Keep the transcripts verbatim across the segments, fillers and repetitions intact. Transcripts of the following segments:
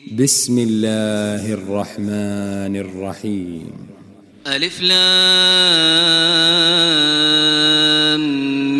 بسم الله الرحمن الرحيم. ألف لام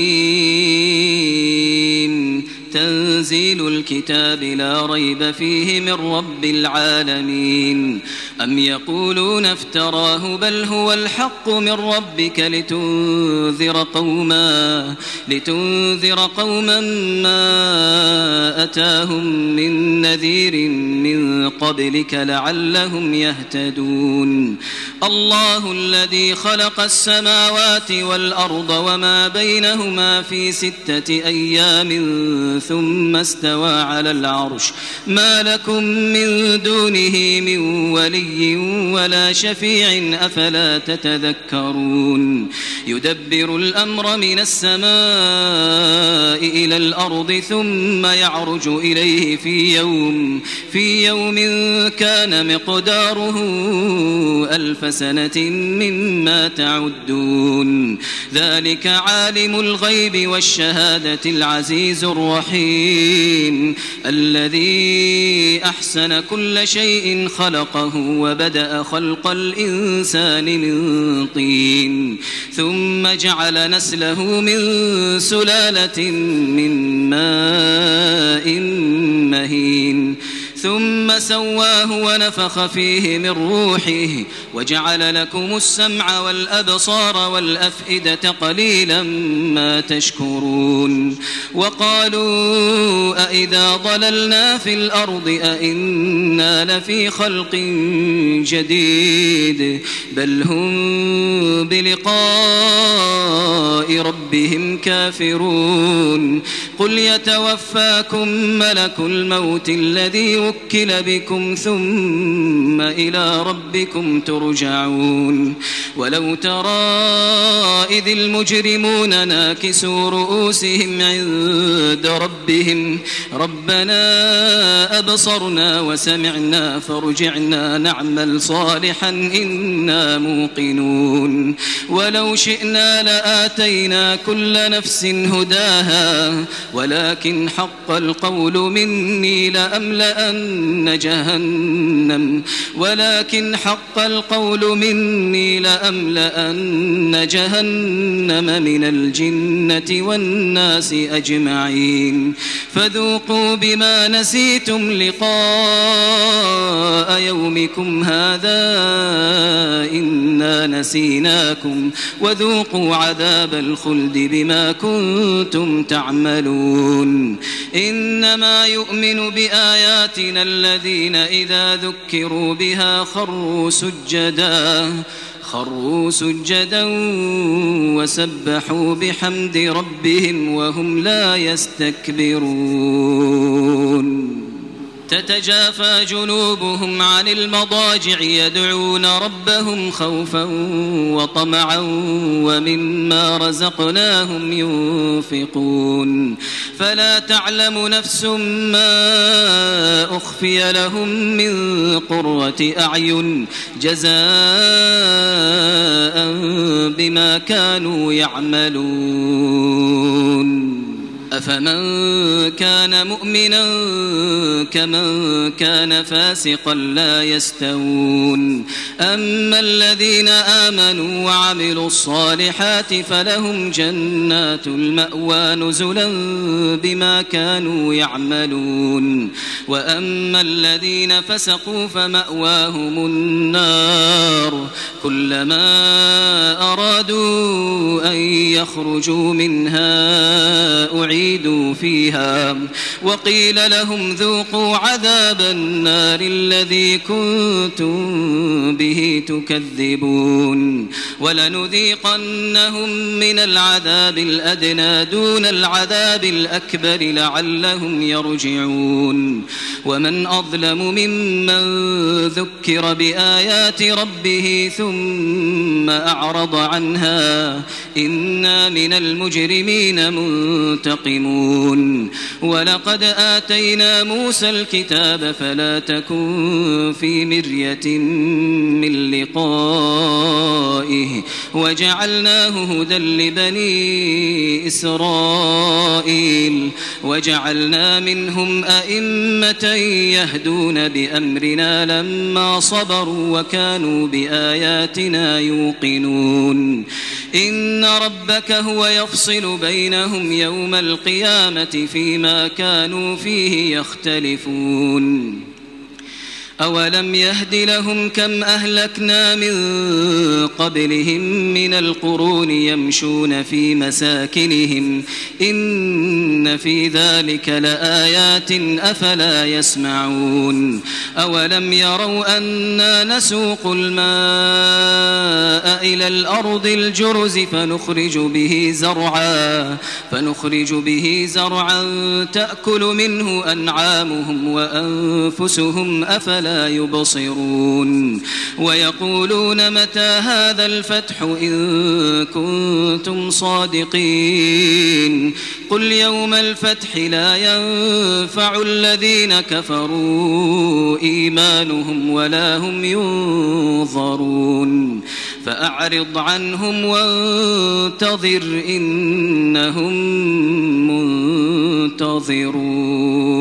ميم. تنزيل الكتاب لا ريب فيه من رب العالمين. أم يقولون افتراه بل هو الحق من ربك لتنذر قوما لتنذر قوما ما أتاهم من نذير من قبلك لعلهم يهتدون. الله الذي خلق السماوات والأرض وما بينهما في ستة أيام ثم استوى على العرش ما لكم من دونه من ولي ولا شفيع أفلا تتذكرون. يدبر الأمر من السماء إلى الأرض ثم يعرج إليه في يوم في يوم كان مقداره ألف سنة مما تعدون. ذلك عالم الغيب والشهادة العزيز الرحيم الذي أحسن كل شيء خلقه وبدأ خلق الإنسان من طين ثم جعل نسله من سلالة من ماء مهين ثم سواه ونفخ فيه من روحه وجعل لكم السمع والأبصار والأفئدة قليلا ما تشكرون. وقالوا أئذا ضللنا في الأرض أئنا لفي خلق جديد بل هم بلقاء ربهم كافرون. قل يتوفاكم ملك الموت الذي وكل بكم ثم إلى ربكم ترجعون. ولو ترى إذ المجرمون ناكسوا رؤوسهم عند ربهم ربنا أبصرنا وسمعنا فارجعنا نعمل صالحا إنا موقنون. ولو شئنا لآتينا كل نفس هداها ولكن حق القول مني لأملأن جهنم ولكن حق القول مني لأملأن جهنم من الجنة والناس أجمعين. فذوقوا بما نسيتم لقاء يومكم هذا إنا نسيناكم وذوقوا عذاب الخلد بما كنتم تعملون. إنما يؤمن بآياتنا الذين إذا ذكروا بها خروا سجدا خروا سجدا وسبحوا بحمد ربهم وهم لا يستكبرون. تتجافى جنوبهم عن المضاجع يدعون ربهم خوفا وطمعا ومما رزقناهم ينفقون. فلا تعلم نفس ما أخفي لهم من قرة أعين جزاء بما كانوا يعملون. أفمن كان مؤمنا كمن كان فاسقا لا يستوون. أما الذين آمنوا وعملوا الصالحات فلهم جنات المأوى نزلا بما كانوا يعملون. وأما الذين فسقوا فمأواهم النار كلما أرادوا أن يخرجوا منها أعيدوا فيها وقيل لهم ذوقوا عذاب النار الذي كنتم به تكذبون. ولنذيقنهم من العذاب الأدنى دون العذاب الأكبر لعلهم يرجعون. ومن أظلم ممن ذكر بآيات ربه ثم أعرض عنها إنا من المجرمين منتقمون. ينتقمون ولقد آتينا موسى الكتاب فلا تكن في مرية من لقائه وجعلناه هدى لبني إسرائيل وجعلنا منهم أئمة يهدون بأمرنا لما صبروا وكانوا بآياتنا يوقنون إن ربك هو يفصل بينهم يوم القيامة فيما كانوا فيه يختلفون أولم يهد لهم كم أهلكنا من قبلهم من القرون يمشون في مساكنهم إن في ذلك لآيات أفلا يسمعون أولم يروا أنا نسوق الماء إلى الأرض الجرز فنخرج به زرعا فنخرج به زرعا تأكل منه أنعامهم وأنفسهم أفلا لا يبصرون ويقولون متى هذا الفتح إن كنتم صادقين قل يوم الفتح لا ينفع الذين كفروا إيمانهم ولا هم ينظرون فأعرض عنهم وانتظر إنهم منتظرون.